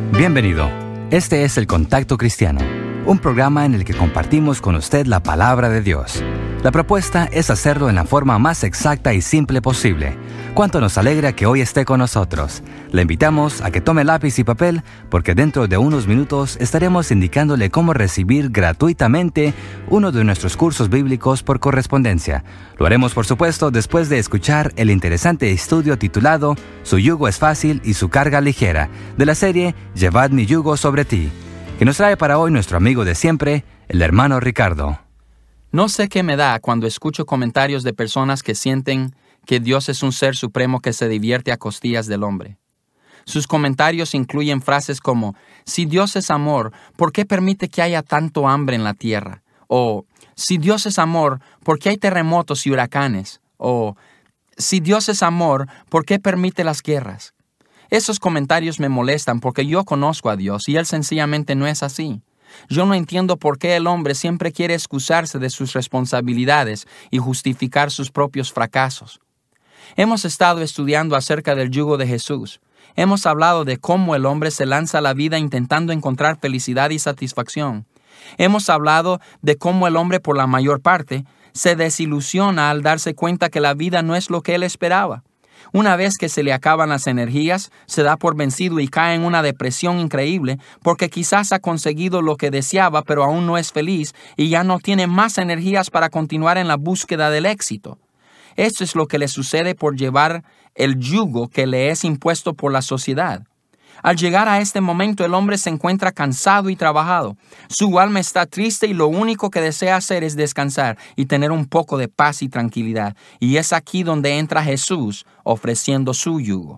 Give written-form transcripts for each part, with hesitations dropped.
Bienvenido. Este es El Contacto Cristiano, un programa en el que compartimos con usted la palabra de Dios. La propuesta es hacerlo en la forma más exacta y simple posible. Cuánto nos alegra que hoy esté con nosotros. Le invitamos a que tome lápiz y papel, porque dentro de unos minutos estaremos indicándole cómo recibir gratuitamente uno de nuestros cursos bíblicos por correspondencia. Lo haremos, por supuesto, después de escuchar el interesante estudio titulado Su yugo es fácil y su carga ligera, de la serie Llevad mi yugo sobre ti, que nos trae para hoy nuestro amigo de siempre, el hermano Ricardo. No sé qué me da cuando escucho comentarios de personas que sienten que Dios es un ser supremo que se divierte a costillas del hombre. Sus comentarios incluyen frases como, si Dios es amor, ¿por qué permite que haya tanto hambre en la tierra? O, si Dios es amor, ¿por qué hay terremotos y huracanes? O, si Dios es amor, ¿por qué permite las guerras? Esos comentarios me molestan porque yo conozco a Dios y Él sencillamente no es así. Yo no entiendo por qué el hombre siempre quiere excusarse de sus responsabilidades y justificar sus propios fracasos. Hemos estado estudiando acerca del yugo de Jesús. Hemos hablado de cómo el hombre se lanza a la vida intentando encontrar felicidad y satisfacción. Hemos hablado de cómo el hombre, por la mayor parte, se desilusiona al darse cuenta que la vida no es lo que él esperaba. Una vez que se le acaban las energías, se da por vencido y cae en una depresión increíble porque quizás ha conseguido lo que deseaba, pero aún no es feliz y ya no tiene más energías para continuar en la búsqueda del éxito. Esto es lo que le sucede por llevar el yugo que le es impuesto por la sociedad. Al llegar a este momento, el hombre se encuentra cansado y trabajado. Su alma está triste y lo único que desea hacer es descansar y tener un poco de paz y tranquilidad. Y es aquí donde entra Jesús ofreciendo su yugo.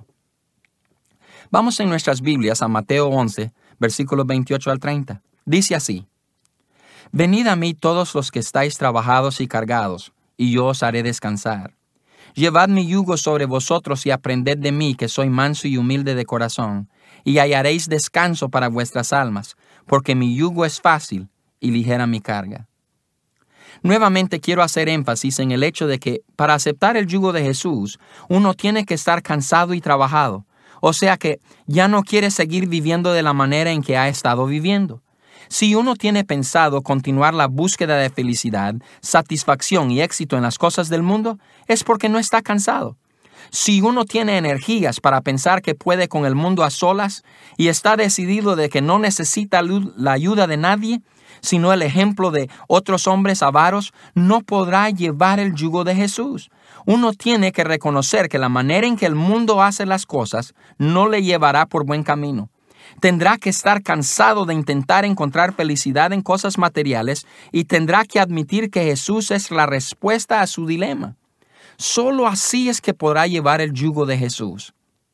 Vamos en nuestras Biblias a Mateo 11, versículos 28 al 30. Dice así: Venid a mí todos los que estáis trabajados y cargados, y yo os haré descansar. Llevad mi yugo sobre vosotros y aprended de mí, que soy manso y humilde de corazón, y hallaréis descanso para vuestras almas, porque mi yugo es fácil y ligera mi carga. Nuevamente quiero hacer énfasis en el hecho de que para aceptar el yugo de Jesús, uno tiene que estar cansado y trabajado, o sea que ya no quiere seguir viviendo de la manera en que ha estado viviendo. Si uno tiene pensado continuar la búsqueda de felicidad, satisfacción y éxito en las cosas del mundo, es porque no está cansado. Si uno tiene energías para pensar que puede con el mundo a solas y está decidido de que no necesita la ayuda de nadie, sino el ejemplo de otros hombres avaros, no podrá llevar el yugo de Jesús. Uno tiene que reconocer que la manera en que el mundo hace las cosas no le llevará por buen camino. Tendrá que estar cansado de intentar encontrar felicidad en cosas materiales y tendrá que admitir que Jesús es la respuesta a su dilema. Solo así es que podrá llevar el yugo de Jesús.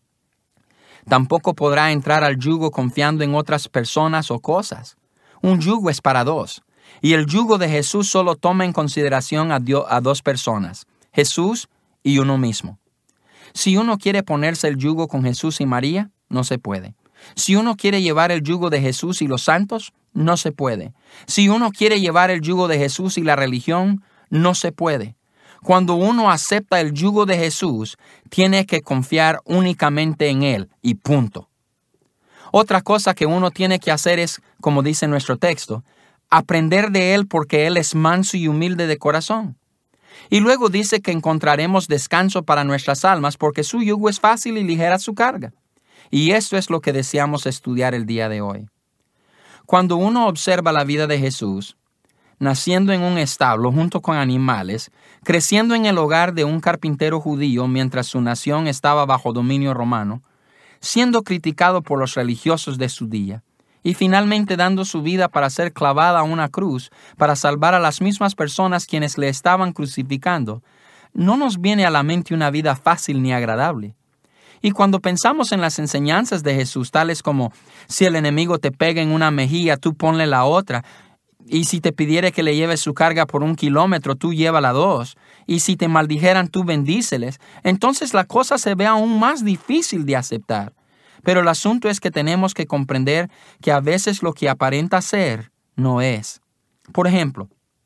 Tampoco podrá entrar al yugo confiando en otras personas o cosas. Un yugo es para dos, y el yugo de Jesús solo toma en consideración a dos personas, Jesús y uno mismo. Si uno quiere ponerse el yugo con Jesús y María, no se puede. Si uno quiere llevar el yugo de Jesús y los santos, no se puede. Si uno quiere llevar el yugo de Jesús y la religión, no se puede. Cuando uno acepta el yugo de Jesús, tiene que confiar únicamente en Él y punto. Otra cosa que uno tiene que hacer es, como dice nuestro texto, aprender de Él porque Él es manso y humilde de corazón. Y luego dice que encontraremos descanso para nuestras almas porque su yugo es fácil y ligera su carga. Y esto es lo que deseamos estudiar el día de hoy. Cuando uno observa la vida de Jesús, naciendo en un establo junto con animales, creciendo en el hogar de un carpintero judío mientras su nación estaba bajo dominio romano, siendo criticado por los religiosos de su día, y finalmente dando su vida para ser clavada a una cruz para salvar a las mismas personas quienes le estaban crucificando, no nos viene a la mente una vida fácil ni agradable. Y cuando pensamos en las enseñanzas de Jesús, tales como, si el enemigo te pega en una mejilla, tú ponle la otra, y si te pidiere que le lleves su carga por 1 kilómetro, tú llévala 2, y si te maldijeran, tú bendíceles, entonces la cosa se ve aún más difícil de aceptar. Pero el asunto es que tenemos que comprender que a veces lo que aparenta ser, no es. Por ejemplo,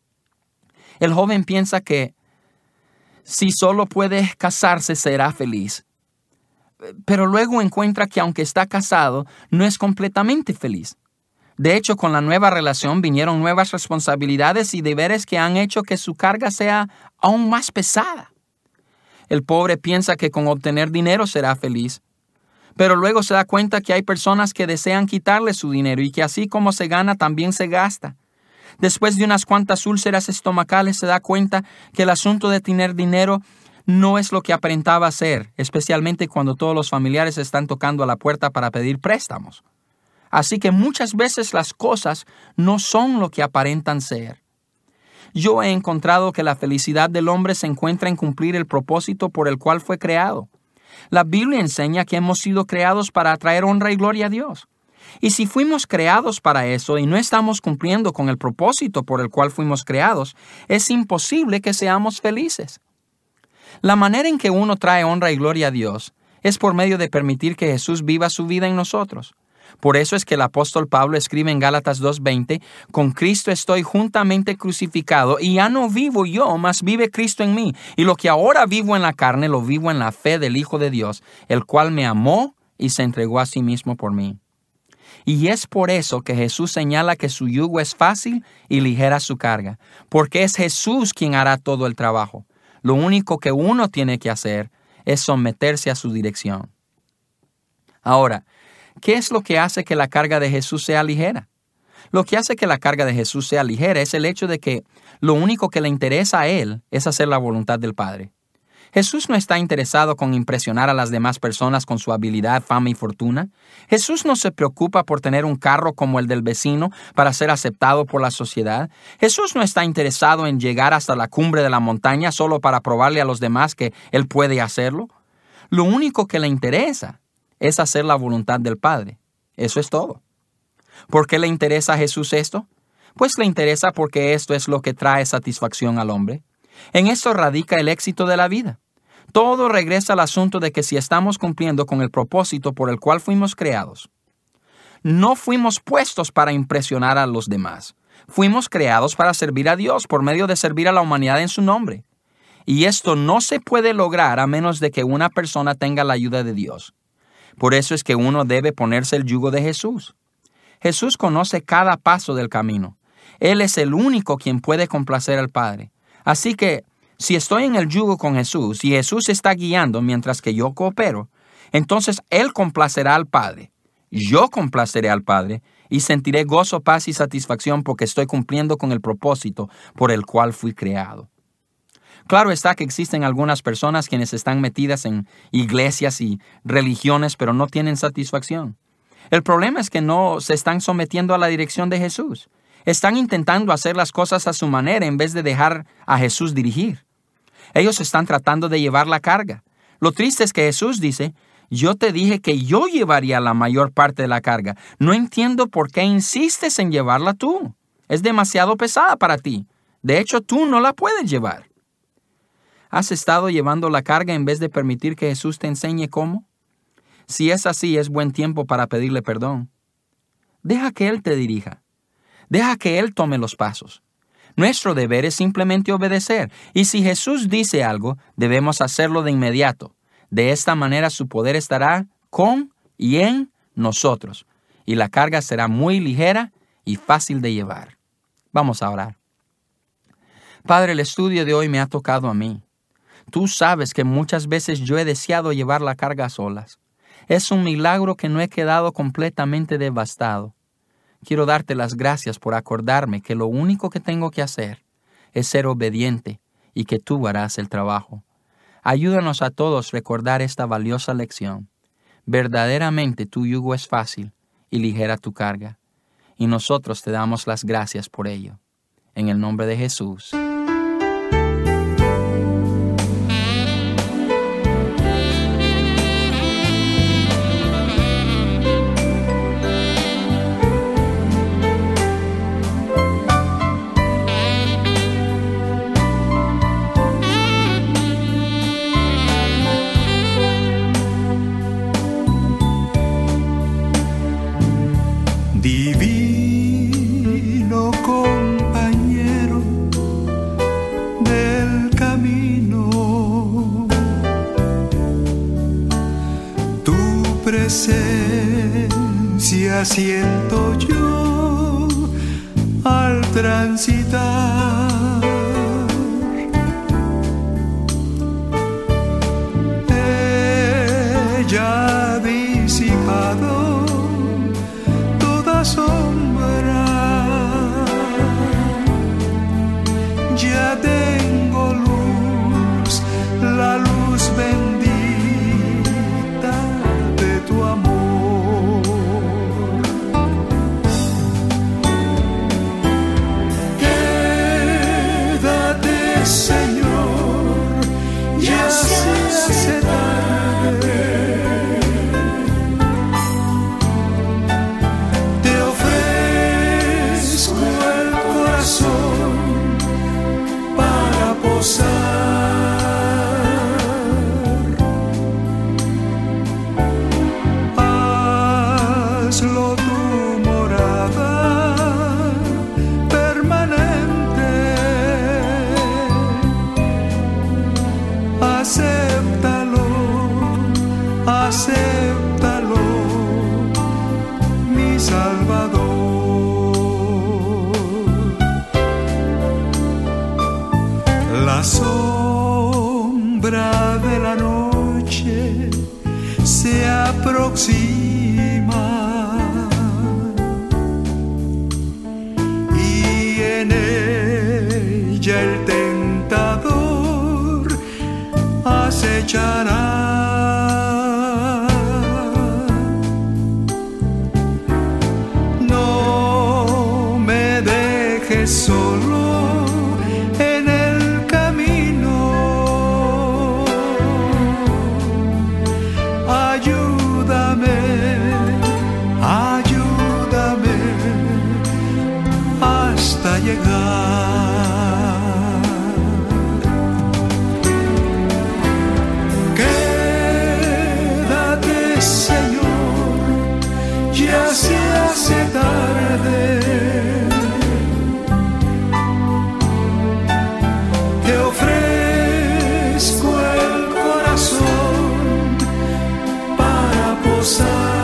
el joven piensa que si solo puede casarse será feliz. pero luego encuentra que aunque está casado, no es completamente feliz. De hecho, con la nueva relación vinieron nuevas responsabilidades y deberes que han hecho que su carga sea aún más pesada. El pobre piensa que con obtener dinero será feliz, pero luego se da cuenta que hay personas que desean quitarle su dinero y que así como se gana, también se gasta. Después de unas cuantas úlceras estomacales se da cuenta que el asunto de tener dinero no es lo que aparentaba ser, especialmente cuando todos los familiares están tocando a la puerta para pedir préstamos. Así que muchas veces las cosas no son lo que aparentan ser. Yo he encontrado que la felicidad del hombre se encuentra en cumplir el propósito por el cual fue creado. La Biblia enseña que hemos sido creados para traer honra y gloria a Dios. Y si fuimos creados para eso y no estamos cumpliendo con el propósito por el cual fuimos creados, es imposible que seamos felices. La manera en que uno trae honra y gloria a Dios es por medio de permitir que Jesús viva su vida en nosotros. Por eso es que el apóstol Pablo escribe en Gálatas 2:20, «Con Cristo estoy juntamente crucificado, y ya no vivo yo, mas vive Cristo en mí. Y lo que ahora vivo en la carne, lo vivo en la fe del Hijo de Dios, el cual me amó y se entregó a sí mismo por mí». Y es por eso que Jesús señala que su yugo es fácil y ligera su carga, porque es Jesús quien hará todo el trabajo. Lo único que uno tiene que hacer es someterse a su dirección. Ahora, ¿qué es lo que hace que la carga de Jesús sea ligera? Lo que hace que la carga de Jesús sea ligera es el hecho de que lo único que le interesa a Él es hacer la voluntad del Padre. Jesús no está interesado con impresionar a las demás personas con su habilidad, fama y fortuna. Jesús no se preocupa por tener un carro como el del vecino para ser aceptado por la sociedad. Jesús no está interesado en llegar hasta la cumbre de la montaña solo para probarle a los demás que Él puede hacerlo. Lo único que le interesa es hacer la voluntad del Padre. Eso es todo. ¿Por qué le interesa a Jesús esto? Pues le interesa porque esto es lo que trae satisfacción al hombre. En esto radica el éxito de la vida. Todo regresa al asunto de que si estamos cumpliendo con el propósito por el cual fuimos creados. No fuimos puestos para impresionar a los demás. Fuimos creados para servir a Dios por medio de servir a la humanidad en su nombre. Y esto no se puede lograr a menos de que una persona tenga la ayuda de Dios. Por eso es que uno debe ponerse el yugo de Jesús. Jesús conoce cada paso del camino. Él es el único quien puede complacer al Padre. Así que, si estoy en el yugo con Jesús y Jesús está guiando mientras que yo coopero, entonces Él complacerá al Padre. Yo complaceré al Padre y sentiré gozo, paz y satisfacción porque estoy cumpliendo con el propósito por el cual fui creado. Claro está que existen algunas personas quienes están metidas en iglesias y religiones, pero no tienen satisfacción. El problema es que no se están sometiendo a la dirección de Jesús. Están intentando hacer las cosas a su manera en vez de dejar a Jesús dirigir. Ellos están tratando de llevar la carga. Lo triste es que Jesús dice, yo te dije que yo llevaría la mayor parte de la carga. No entiendo por qué insistes en llevarla tú. Es demasiado pesada para ti. De hecho, tú no la puedes llevar. ¿Has estado llevando la carga en vez de permitir que Jesús te enseñe cómo? Si es así, es buen tiempo para pedirle perdón. Deja que Él te dirija. Deja que Él tome los pasos. Nuestro deber es simplemente obedecer. Y si Jesús dice algo, debemos hacerlo de inmediato. De esta manera su poder estará con y en nosotros. Y la carga será muy ligera y fácil de llevar. Vamos a orar. Padre, el estudio de hoy me ha tocado a mí. Tú sabes que muchas veces yo he deseado llevar la carga a solas. Es un milagro que no he quedado completamente devastado. Quiero darte las gracias por acordarme que lo único que tengo que hacer es ser obediente y que tú harás el trabajo. Ayúdanos a todos a recordar esta valiosa lección. Verdaderamente tu yugo es fácil y ligera tu carga. Y nosotros te damos las gracias por ello. En el nombre de Jesús. Divino compañero del camino, si asiento yo al transitar. Ella ha disipado toda sombra, ya tengo luz, la luz bendita de tu amor. Quédate, Señor, ya se hace tarde. Te ofrezco el corazón para posar. Hazlo tu morada permanente. Acéptalo, acéptalo, mi Salvador. La sombra de la noche se aproxima y en ella el tentador acechará. No me dejes solo en el camino. Ayúdame, ayúdame hasta llegar. Quédate, Señor, ya se hace tarde. Te ofrezco el corazón para posar.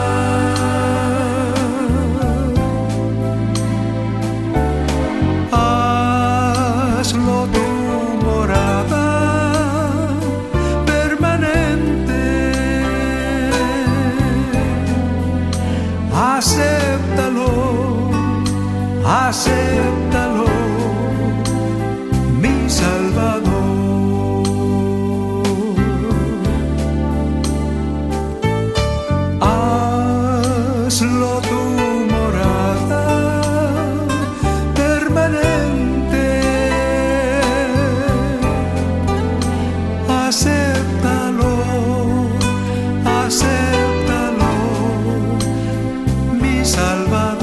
Hazlo tu morada permanente. Acéptalo, acéptalo, mi Salvador. Hazlo tu morada permanente. Acéptalo, acéptalo, mi Salvador.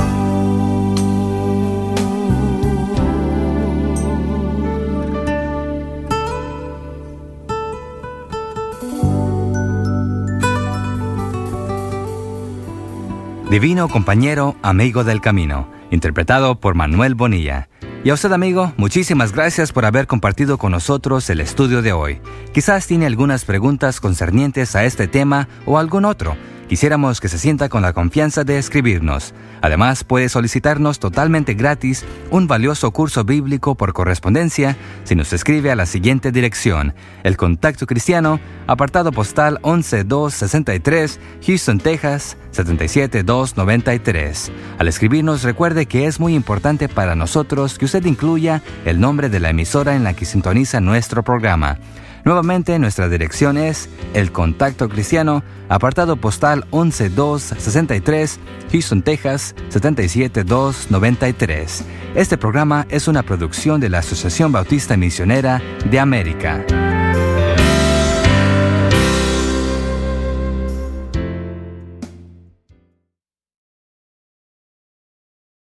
Divino compañero, amigo del camino, interpretado por Manuel Bonilla. Y a usted, amigo, muchísimas gracias por haber compartido con nosotros el estudio de hoy. Quizás tiene algunas preguntas concernientes a este tema o algún otro. Quisiéramos que se sienta con la confianza de escribirnos. Además, puede solicitarnos totalmente gratis un valioso curso bíblico por correspondencia si nos escribe a la siguiente dirección: El Contacto Cristiano, apartado postal 11263, Houston, Texas 77293. Al escribirnos, recuerde que es muy importante para nosotros que usted incluya el nombre de la emisora en la que sintoniza nuestro programa. Nuevamente, nuestra dirección es El Contacto Cristiano, apartado postal 11263, Houston, Texas 77293. Este programa es una producción de la Asociación Bautista Misionera de América.